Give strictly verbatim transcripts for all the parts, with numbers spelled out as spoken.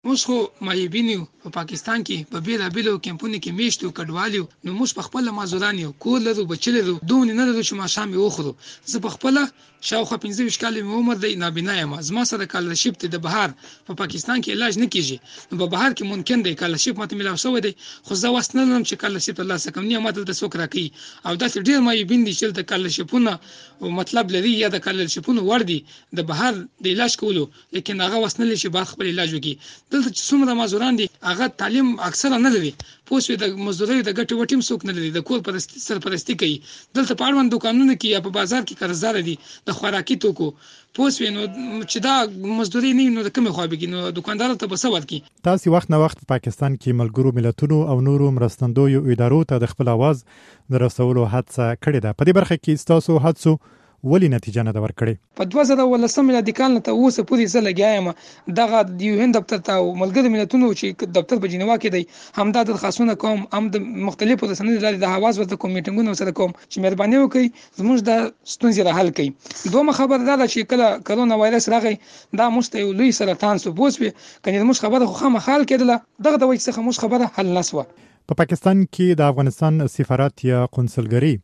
اوس خو مایبین یو په پاکستان کې په بیلابیلو کمپونو کې میشتو کډوالیو نو موږ په خپل مازوران یو کور لرو بچی لرو دوه نه لرو چې ماښام یې وخورو. زه په خپل شاوخوا پنځه ویشت کاله مې عمر دی، نابینا یم. زما سره کالرشپ دی د بهر په پاکستان کې علاج نه کیږي، نو په بهر کې ممکن دی کالرشپ ماته ملاو شوی دی، خو زه وس نه لرم چې کالرشپ ترلاسه کړم. نه ماته د څوک راکوي او داسې ډېر مایبین دي چې د کالرشپونه مطلب لري یا د کالرشپونو وړ دي د بهر د علاج کولو، لیکن هغه وس نه لري چې بهر خپل علاج وکړي. دلته چې څومره مزدوران دي هغه تعلیم اکثره نه لري، پوه شوې، د مزدورۍ د ګټې وټې هم څوک نه لري، د کور پرستی سرپرستي کوي. دلته په اړوند دوکانونو کې یا په بازار کې قرضدار دي د خوراکي توکو، پوه شوې، نو چې دا مزدوري نه نو د کومې خوا بګي، نو دوکاندار ته به څه ورکړي. تاسو وخت نه وخت په پاکستان کې ملګرو ملتونو او نورو مرستندویو ادارو ته د خپل आवाज د رسولو هڅه کړې ده. په دې برخه کې تاسو هڅو ولی نتیجه نه ده ورکړې؟ په دوه زره ولسم میلادي کال نه تر اوسه پورې زه لګیا یم دغه د یو هند دفتر ته او ملګرو ملتونو چې دفتر په جنیوا کې دی همدا درخواستونه کوم، هم د مختلفو رسنیو له لارې د حواس ورته کوم میټینګونه سره کوم چې مهرباني وکړي زموږ د ستونزې را حل کړي. دومره خبره دا ده چې کله کرونا وایرس راغی دا موږ ته یو لوی سرطان سو، بوس به کني موږ خبره خو خامہ حل کېدله، دغه د وجه څخه موږ خبره حل نسوه. په پاکستان کې د افغانستان سفارت یا قونسلګری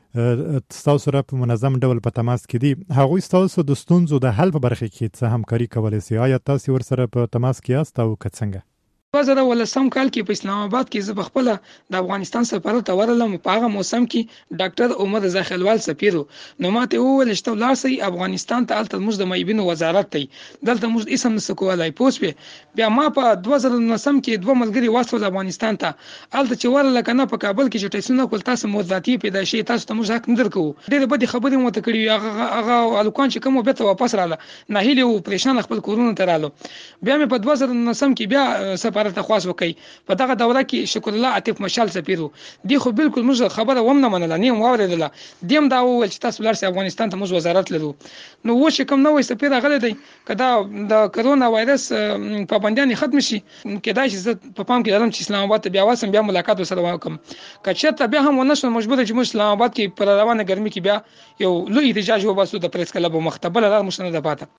تاسو سره په منظم ډول په تماس کې دي، هغوی تاسو د ستونزو د حل په برخه کې څه همکاري کولای شي؟ آیا تاسو ورسره په تماس کې یاست او که څنګه؟ دوه زره ولسم کال کې په اسلام آباد کې زه خپل د افغانستان سفارت ته ورلم. په هغه موسم کې ډاکټر عمر رضا خیلوال سفیرو، نو ماته وویل چې تاسو لاسي افغانستان ته الته موږ د مایبینو وزارت دی دلته موږ اسم نس کولای. پوسپه بیا ما په دوه زره نولسم کې دوه ملګري واستول افغانستان ته، الته چې ورل کنه په کابل کې چې ټیسونه کول تاسو موظفي پیدا شي تاسو ته موږ حق نه درکو. ډېر بده خبرې مو ته کړی، هغه هغه الکوان چې کوم به ته واپس رااله نه هیله او پریشان خپل کورونه ته رالو. بیا مې په دوه زره نولسم کې بیا سفارت خواص وکړي. په دغه دوره کې شکر الله عاطف مشال سفیرو دی خو بالکل موږ خبره ومنه منله نه واوریدله، دیم دا وویل چې تاسو لارسي افغانستان ته موږ وزارت لرو. نو و چې کوم نوې سفیر غلې دی کدا د کرونا وایرس پابندیان ختم شي کېدای شي زه په پام کې لرم چې اسلام آباد ته بیا واسم بیا ملاقات سره وکم. کچته بیا هم ونشو مجبور چې موږ اسلام آباد کې پر روانه ګرمي کې بیا یو لوی احتجاج وباسو د پریس کلب مختبل لار مشنه ده پاته.